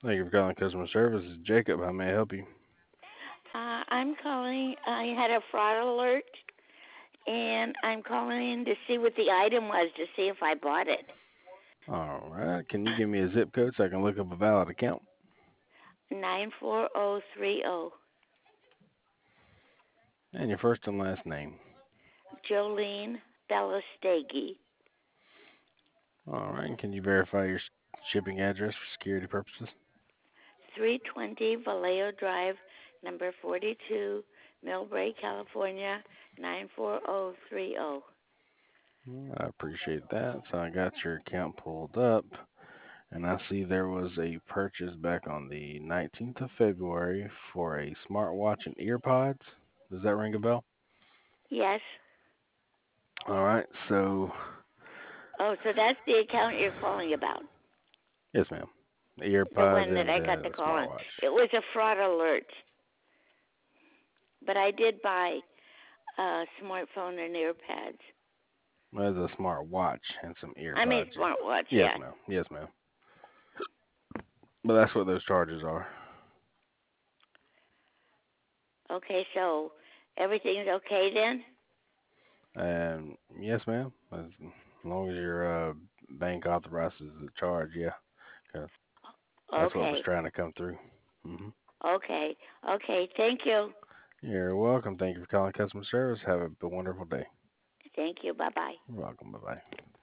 Thank you for calling customer service. This is Jacob. How may I help you? I'm calling. I had a fraud alert, and I'm calling in to see what the item was to see if I bought it. All right. Can you give me a zip code so I can look up a valid account? 94030. And your first and last name. Jolene Bellastegi. All right. And can you verify your shipping address for security purposes? 320 Vallejo Drive, number 42, Millbrae, California, 94030. I appreciate that. So I got your account pulled up, and I see there was a purchase back on the 19th of February for a smartwatch and earpods. Does that ring a bell? Yes. All right. So, Oh, so that's the account you're calling about. yes, ma'am. The The earpods one that and I got the the call on. smartwatch. It was a fraud alert, but I did buy a smartphone and earpads. There's a smartwatch and some I mean, earpods. smartwatch, Yes, yeah. ma'am. Yes, ma'am. But that's what those charges are. Okay, so everything's okay then? And yes, ma'am. As long as your bank authorizes the charge, yeah. 'Cause that's what was Okay, trying to come through. Hmm. okay, okay. Thank you. You're welcome. Thank you for calling customer service. Have a wonderful day. Thank you. Bye bye. You're welcome. Bye bye.